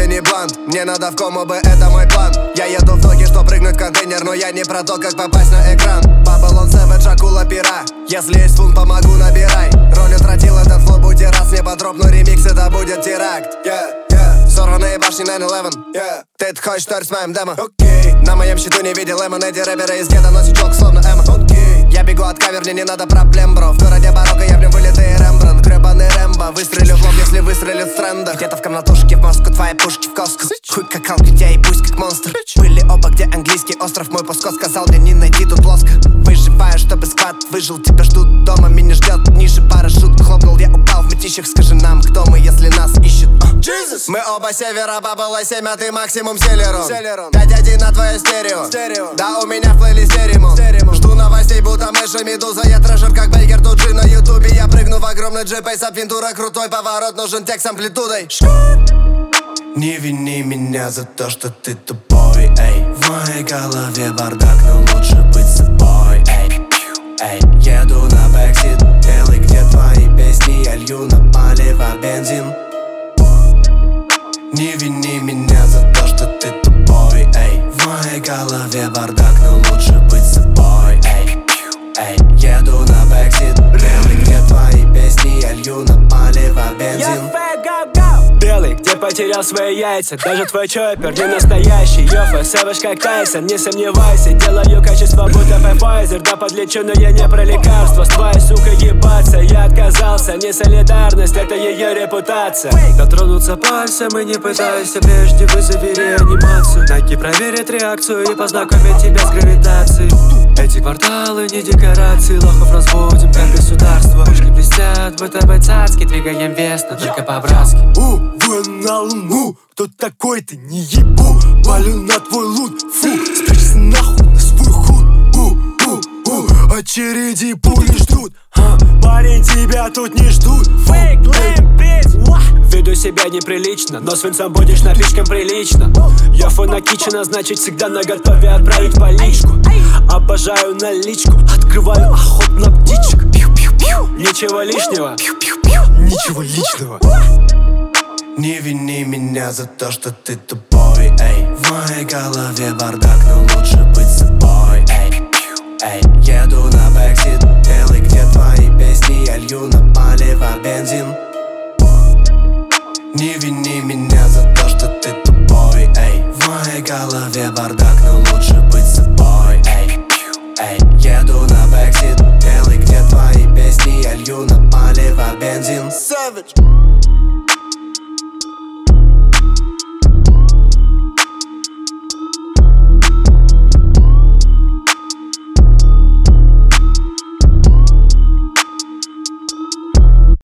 тебе не блант. Мне надо в кому бы, это мой план. Я еду в ноги, что прыгнуть в контейнер, но я не про то, как попасть на экран. Babylon Savage, акула пера. Если есть фунт, помогу, набирай. Роль утратил этот флоу, будь и раз. Не подробно ремикс, это будет теракт. Сорванные башни 9-11. Ты хочешь торт с моим демо? На моем счету не видел Эмон. Эти рэперы из гетто носят челку словно Эмма. Я бегу от кавер, мне не надо проблем, бро. В городе барокко я в нем вылитый Рембрандт. Гребаный Рэмбо, выстрелю в лоб, если выстрелит в трендах. Где-то в комнатушке, в мозгу твои пушки в коску. Хуй как алки, я и пусть как монстр. Были оба, где английский остров. Мой пуско сказал мне не найти тут лоска. Выживаю, чтобы сквад выжил. Тебя ждут дома, меня ждет ниже парашют. Хлопнул, я упал в мытищах. Скажи нам, кто мы, если нас ищут. Мы оба севера, бабла 7, а ты максимум селерон. 5-1 на твое стерео. Да, у меня в плейлисте ремонт. Жду новостей, будто мыши медуза. Я трэшер, как Бейкер, тут же на ютубе. Я прыгну в огромный джипейс, Вентура крутой поворот, нужен текст с амплитудой. Не вини меня за то, что ты тупой, эй. В моей голове бардак, но лучше быть собой, эй. Еду на бэксид, делай, где твои песни. Я лью на палево бензин. Не вини меня за то, что ты тупой, эй. В моей голове бардак, но лучше быть собой, эй. Еду на бэксид, делай, где твои песни. Я лью на палево бензин. Белый, где потерял свои яйца. Даже твой чоппер не настоящий. Йофа, Savage как Тайсон, не сомневайся. Делаю качество, будто Pfizer. Да подлечу, но я не про лекарства. С твоей сукой ебаться я отказался. Не солидарность, это ее репутация. Дотронуться пальцем и не пытайся. Прежде вызови реанимацию. Найти, проверить реакцию и познакомить тебя с гравитацией. Эти кварталы не декорации. Лохов разводим, как государство. Пушки блестят, будто бы цацки. Двигаем вес, но только по-братски. Вы на луну, кто такой ты, не ебу. Палю на твой лут, фу, спрячься нахуй на свой хуй. Очереди пули ждут, парень, тебя тут не ждут. Фейк, лэм, бит. Веду себя неприлично, но свинцом будешь напичкан прилично. Йофу накичена, значит всегда наготове отправить поличку. Обожаю наличку, открываю охоту на птичек. Ничего лишнего, ничего личного. Не вини меня за то, что ты тупой, эй. В моей голове бардак, но лучше быть собой, эй. Еду на бэксид, делай, где твои песни. Я лью на палево бензин. Не вини меня за то, что ты тупой, эй. В моей голове бардак, но лучше быть собой, эй. Еду на бэксид, делай, где твои песни. Я лью на палево бензин. Savage.